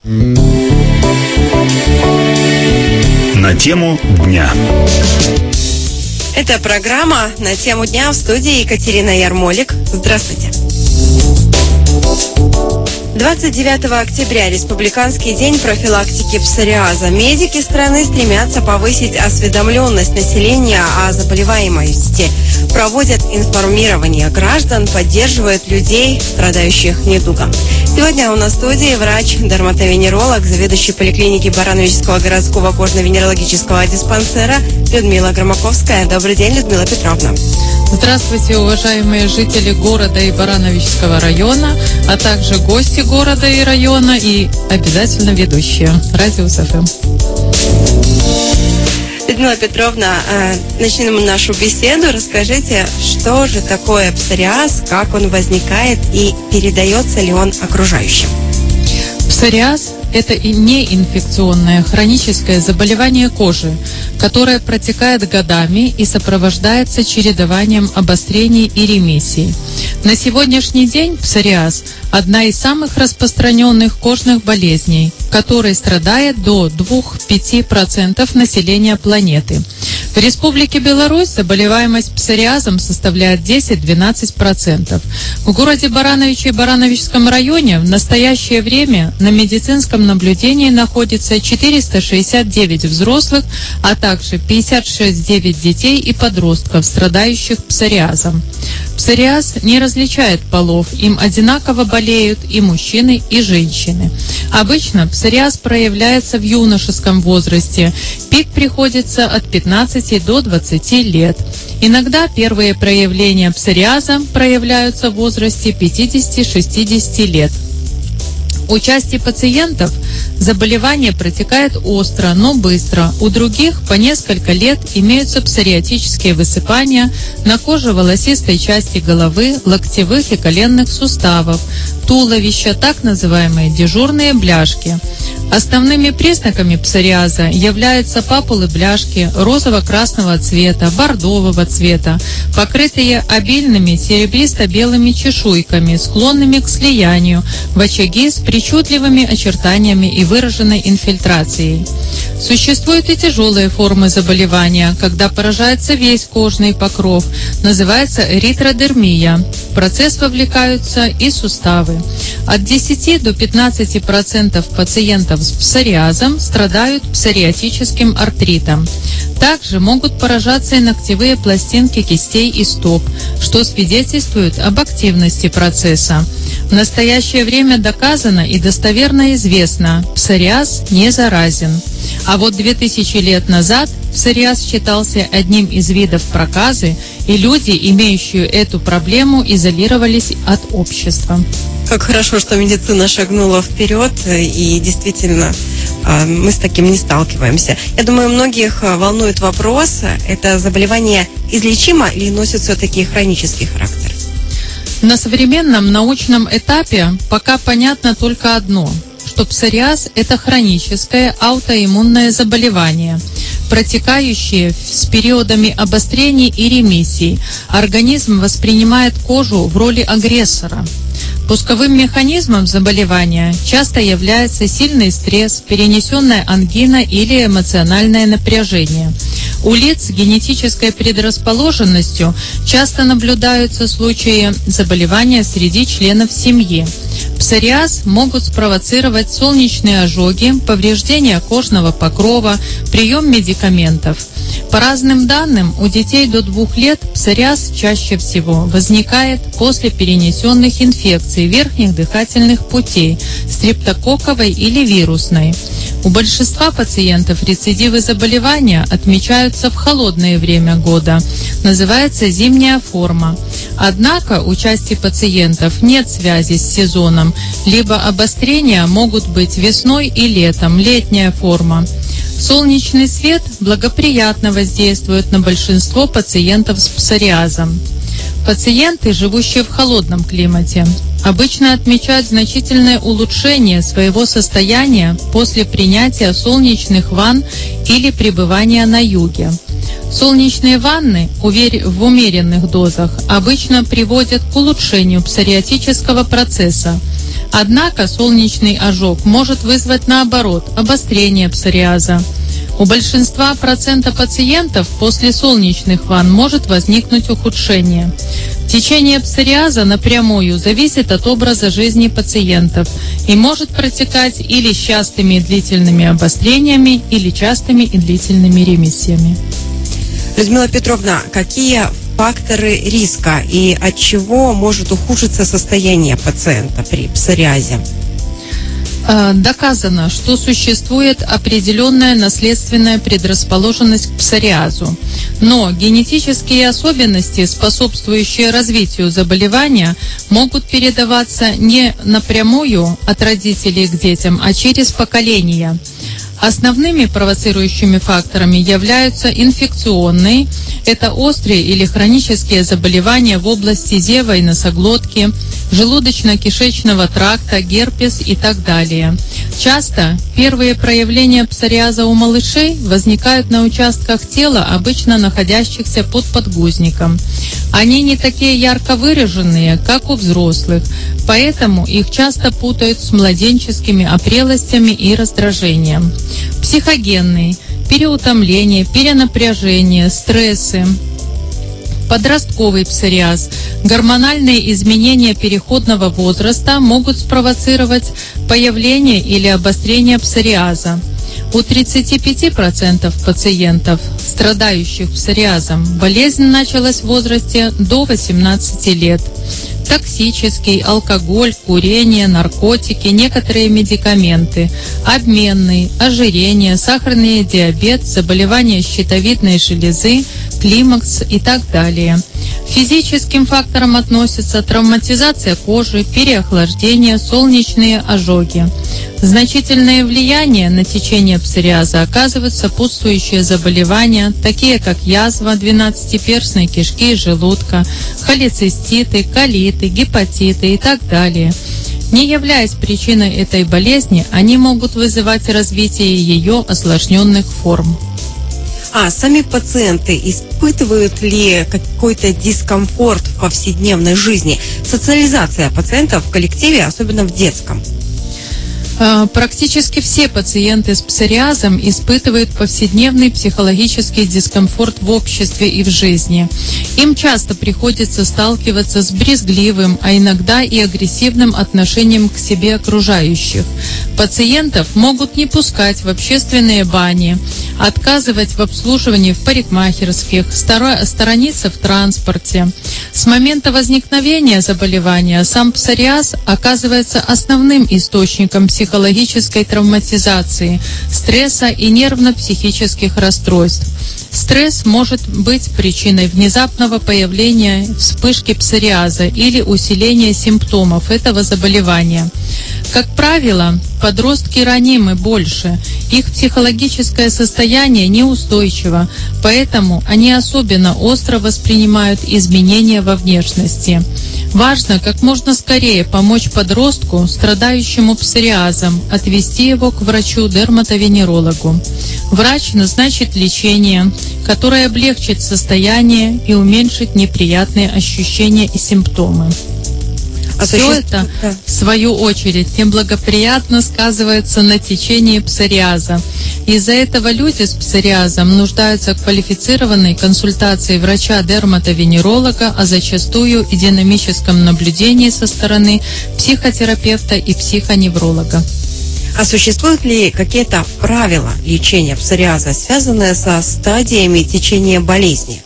На тему дня. Это программа «На тему дня», в студии Екатерина Ярмолик. Здравствуйте. 29 октября – Республиканский день профилактики псориаза. Медики страны стремятся повысить осведомленность населения о заболеваемости, проводят информирование граждан, поддерживают людей, страдающих недугом. Сегодня у нас в студии врач-дерматовенеролог, заведующий поликлиники Барановичского городского кожно-венерологического диспансера Людмила Громаковская. Добрый день, Людмила Петровна. Здравствуйте, уважаемые жители города и Барановичского района, а также гости города и района и обязательно ведущие Радиус ФМ. Людмила Петровна, начнем нашу беседу. Расскажите, что же такое псориаз, как он возникает и передается ли он окружающим? Псориаз – это и неинфекционное хроническое заболевание кожи, которое протекает годами и сопровождается чередованием обострений и ремиссий. На сегодняшний день псориаз – одна из самых распространенных кожных болезней, которой страдает до 2-5% населения планеты. В Республике Беларусь заболеваемость псориазом составляет 10-12%. В городе Барановичи и Барановичском районе в настоящее время на медицинском наблюдении находится 469 взрослых, а также 56 детей и подростков, страдающих псориазом. Псориаз не различает полов, им одинаково болеют и мужчины, и женщины. Обычно псориаз проявляется в юношеском возрасте, пик приходится от 15 до 20 лет. Иногда первые проявления псориаза проявляются в возрасте 50-60 лет. У части пациентов заболевание протекает остро, но быстро. У других по несколько лет имеются псориатические высыпания на коже волосистой части головы, локтевых и коленных суставов, туловища, так называемые дежурные бляшки. Основными признаками псориаза являются папулы бляшки розово-красного цвета, бордового цвета, покрытые обильными серебристо-белыми чешуйками, склонными к слиянию, в очаги с причудливыми очертаниями и выраженной инфильтрацией. Существуют и тяжелые формы заболевания, когда поражается весь кожный покров, называется эритродермия. В процесс вовлекаются и суставы. От 10 до 15% пациентов с псориазом страдают псориатическим артритом. Также могут поражаться и ногтевые пластинки кистей и стоп, что свидетельствует об активности процесса. В настоящее время доказано и достоверно известно, псориаз не заразен. А вот 2000 лет назад псориаз считался одним из видов проказы, и люди, имеющие эту проблему, изолировались от общества. Как хорошо, что медицина шагнула вперед, и действительно мы с таким не сталкиваемся. Я думаю, многих волнует вопрос, это заболевание излечимо или носит все-таки хронический характер? На современном научном этапе пока понятно только одно, что псориаз – это хроническое аутоиммунное заболевание, протекающее с периодами обострений и ремиссий. Организм воспринимает кожу в роли агрессора. Пусковым механизмом заболевания часто является сильный стресс, перенесенная ангина или эмоциональное напряжение. У лиц с генетической предрасположенностью часто наблюдаются случаи заболевания среди членов семьи. Псориаз могут спровоцировать солнечные ожоги, повреждения кожного покрова, прием медикаментов. По разным данным, у детей до 2 лет псориаз чаще всего возникает после перенесенных инфекций верхних дыхательных путей, стрептококковой или вирусной. У большинства пациентов рецидивы заболевания отмечаются в холодное время года, называется зимняя форма. Однако у части пациентов нет связи с сезоном, либо обострения могут быть весной и летом, летняя форма. Солнечный свет благоприятно воздействует на большинство пациентов с псориазом. Пациенты, живущие в холодном климате, обычно отмечают значительное улучшение своего состояния после принятия солнечных ванн или пребывания на юге. Солнечные ванны в умеренных дозах обычно приводят к улучшению псориатического процесса. Однако солнечный ожог может вызвать, наоборот, обострение псориаза. У большинства процента пациентов после солнечных ванн может возникнуть ухудшение. Течение псориаза напрямую зависит от образа жизни пациентов и может протекать или с частыми и длительными обострениями, или частыми и длительными ремиссиями. Людмила Петровна, какие факторы риска и от чего может ухудшиться состояние пациента при псориазе? Доказано, что существует определенная наследственная предрасположенность к псориазу, но генетические особенности, способствующие развитию заболевания, могут передаваться не напрямую от родителей к детям, а через поколения. Основными провоцирующими факторами являются инфекционные, это острые или хронические заболевания в области зева и носоглотки, желудочно-кишечного тракта, герпес и так далее. Часто первые проявления псориаза у малышей возникают на участках тела, обычно находящихся под подгузником. Они не такие ярко выраженные, как у взрослых, поэтому их часто путают с младенческими опрелостями и раздражением. Психогенный, переутомление, перенапряжение, стрессы, подростковый псориаз, гормональные изменения переходного возраста могут спровоцировать появление или обострение псориаза. У 35% пациентов, страдающих псориазом, болезнь началась в возрасте до 18 лет. Токсический, алкоголь, курение, наркотики, некоторые медикаменты, обменный, ожирение, сахарный диабет, заболевания щитовидной железы, климакс и так далее. К физическим факторам относятся травматизация кожи, переохлаждение, солнечные ожоги. Значительное влияние на течение псориаза оказывают сопутствующие заболевания, такие как язва 12-перстной кишки и желудка, холециститы, колиты, гепатиты и так далее. Не являясь причиной этой болезни, они могут вызывать развитие ее осложненных форм. А сами пациенты испытывают ли какой-то дискомфорт в повседневной жизни? Социализация пациентов в коллективе, особенно в детском? Практически все пациенты с псориазом испытывают повседневный психологический дискомфорт в обществе и в жизни. Им часто приходится сталкиваться с брезгливым, а иногда и агрессивным отношением к себе окружающих. Пациентов могут не пускать в общественные бани, отказывать в обслуживании в парикмахерских, сторониться в транспорте. С момента возникновения заболевания сам псориаз оказывается основным источником психологической травматизации, стресса и нервно-психических расстройств. Стресс может быть причиной внезапного появления вспышки псориаза или усиления симптомов этого заболевания. Как правило, подростки ранимы больше, их психологическое состояние неустойчиво, поэтому они особенно остро воспринимают изменения во внешности. Важно как можно скорее помочь подростку, страдающему псориазом, отвести его к врачу-дерматовенерологу. Врач назначит лечение, которое облегчит состояние и уменьшит неприятные ощущения и симптомы. Все это, в свою очередь, неблагоприятно сказывается на течении псориаза. Из-за этого люди с псориазом нуждаются в квалифицированной консультации врача-дерматовенеролога, а зачастую и динамическом наблюдении со стороны психотерапевта и психоневролога. А существуют ли какие-то правила лечения псориаза, связанные со стадиями течения болезни?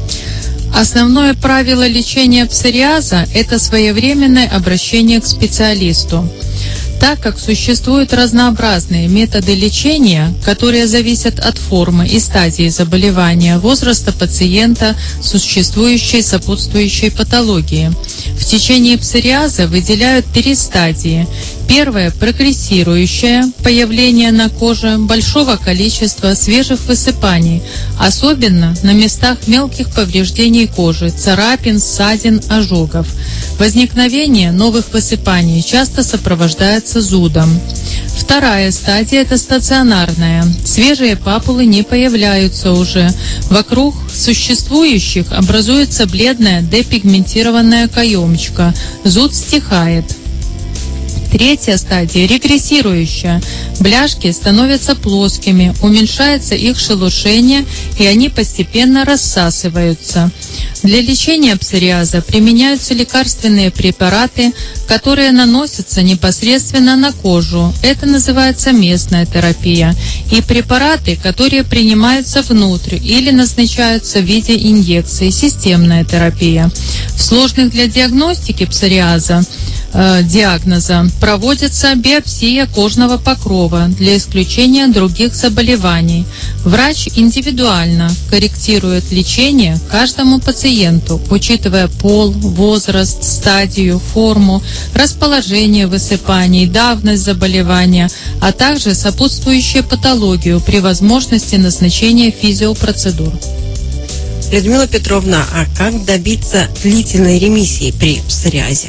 Основное правило лечения псориаза – это своевременное обращение к специалисту. Так как существуют разнообразные методы лечения, которые зависят от формы и стадии заболевания, возраста пациента, существующей сопутствующей патологии. В течение псориаза выделяют 3 стадии. Первая – прогрессирующая, появление на коже большого количества свежих высыпаний, особенно на местах мелких повреждений кожи, царапин, ссадин, ожогов. Возникновение новых высыпаний часто сопровождается зудом. Вторая стадия – это стационарная. Свежие папулы не появляются уже. Вокруг существующих образуется бледная депигментированная каемочка. Зуд стихает. Третья стадия – регрессирующая. Бляшки становятся плоскими, уменьшается их шелушение, и они постепенно рассасываются. Для лечения псориаза применяются лекарственные препараты, которые наносятся непосредственно на кожу. Это называется местная терапия. И препараты, которые принимаются внутрь или назначаются в виде инъекций, системная терапия. В сложных для диагностики псориаза диагноза проводится биопсия кожного покрова для исключения других заболеваний. Врач индивидуально корректирует лечение каждому пациенту, учитывая пол, возраст, стадию, форму, расположение высыпаний, давность заболевания, а также сопутствующую патологию при возможности назначения физиопроцедур. Людмила Петровна, а как добиться длительной ремиссии при псориазе?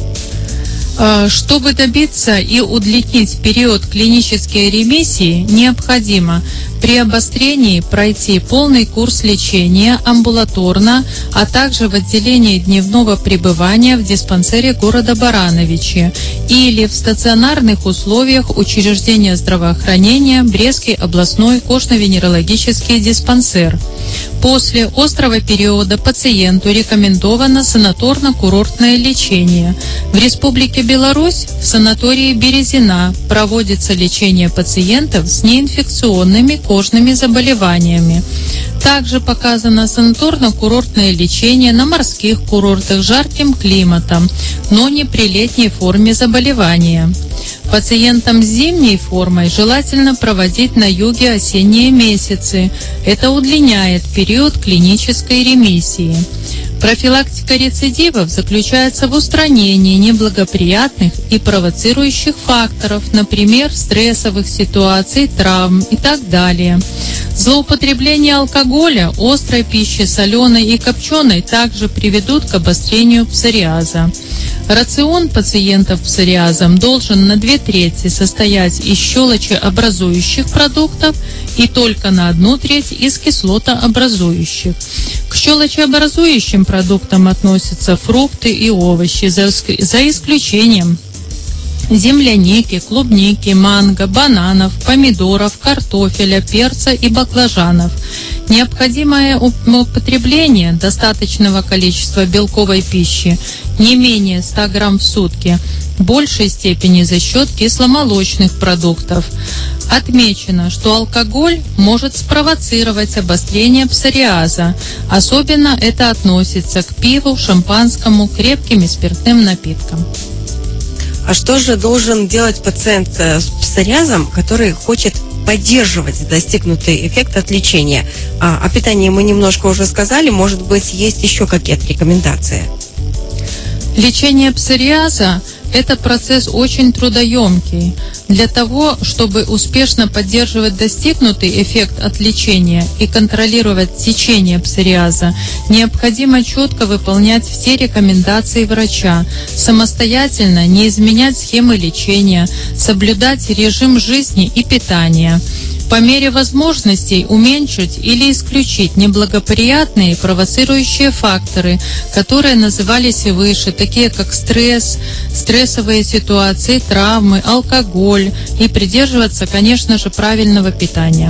Чтобы добиться и удлинить период клинической ремиссии, необходимо при обострении пройти полный курс лечения амбулаторно, а также в отделении дневного пребывания в диспансере города Барановичи или в стационарных условиях учреждения здравоохранения Брестский областной кожно-венерологический диспансер. После острого периода пациенту рекомендовано санаторно-курортное лечение. В Республике Беларусь в санатории Березина проводится лечение пациентов с неинфекционными кожными заболеваниями. Также показано санаторно-курортное лечение на морских курортах с жарким климатом, но не при летней форме заболевания. Пациентам с зимней формой желательно проводить на юге осенние месяцы. Это удлиняет период клинической ремиссии. Профилактика рецидивов заключается в устранении неблагоприятных и провоцирующих факторов, например, стрессовых ситуаций, травм и так далее. Злоупотребление алкоголя, острой пищи, соленой и копченой также приведут к обострению псориаза. Рацион пациентов с псориазом должен на 2/3 состоять из щелочеобразующих продуктов и только на 1/3 из кислотообразующих. К щелочеобразующим продуктам относятся фрукты и овощи, за исключением земляники, клубники, манго, бананов, помидоров, картофеля, перца и баклажанов. Необходимое употребление достаточного количества белковой пищи, не менее 100 грамм в сутки, в большей степени за счет кисломолочных продуктов. Отмечено, что алкоголь может спровоцировать обострение псориаза. Особенно это относится к пиву, шампанскому, крепким и спиртным напиткам. А что же должен делать пациент с псориазом, который хочет поддерживать достигнутый эффект от лечения? О питании мы немножко уже сказали, может быть, есть еще какие-то рекомендации? Лечение псориаза – это процесс очень трудоемкий. Для того, чтобы успешно поддерживать достигнутый эффект от лечения и контролировать течение псориаза, необходимо четко выполнять все рекомендации врача, самостоятельно не изменять схемы лечения, соблюдать режим жизни и питания. По мере возможностей уменьшить или исключить неблагоприятные провоцирующие факторы, которые назывались и выше, такие как стресс, стрессовые ситуации, травмы, алкоголь, и придерживаться, конечно же, правильного питания.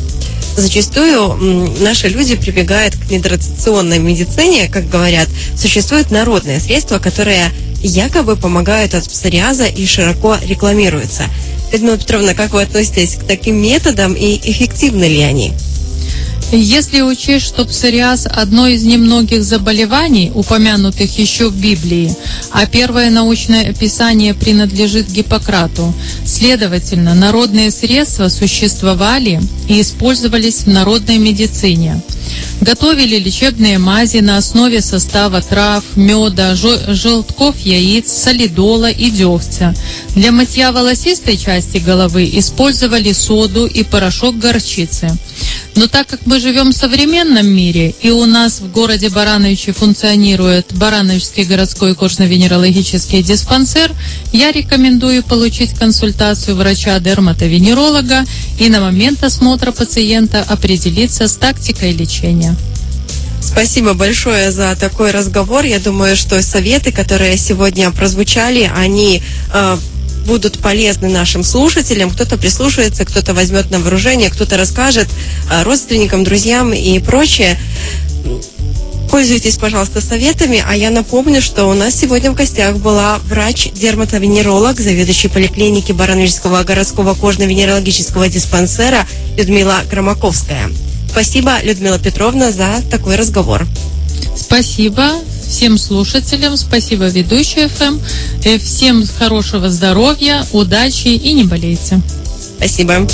Зачастую наши люди прибегают к нетрадиционной медицине, как говорят. Существуют народные средства, которые якобы помогают от псориаза и широко рекламируются. Людмила Петровна, как вы относитесь к таким методам и эффективны ли они? Если учесть, что псориаз – одно из немногих заболеваний, упомянутых еще в Библии, а первое научное описание принадлежит Гиппократу, следовательно, народные средства существовали и использовались в народной медицине. Готовили лечебные мази на основе состава трав, меда, желтков яиц, солидола и дегтя. Для мытья волосистой части головы использовали соду и порошок горчицы. Но так как мы живем в современном мире, и у нас в городе Барановичи функционирует Барановичский городской кожно-венерологический диспансер, я рекомендую получить консультацию врача-дерматовенеролога и на момент осмотра пациента определиться с тактикой лечения. Спасибо большое за такой разговор. Я думаю, что советы, которые сегодня прозвучали, они будут полезны нашим слушателям. Кто-то прислушается, кто-то возьмет на вооружение, кто-то расскажет родственникам, друзьям и прочее. Пользуйтесь, пожалуйста, советами. А я напомню, что у нас сегодня в гостях была врач-дерматовенеролог, заведующий поликлиники Барановичского городского кожно-венерологического диспансера Людмила Громаковская. Спасибо, Людмила Петровна, за такой разговор. Спасибо всем слушателям, спасибо ведущей ФМ. Всем хорошего здоровья, удачи и не болейте. Спасибо.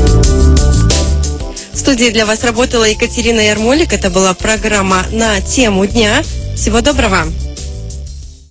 В студии для вас работала Екатерина Ярмолик. Это была программа «На тему дня». Всего доброго.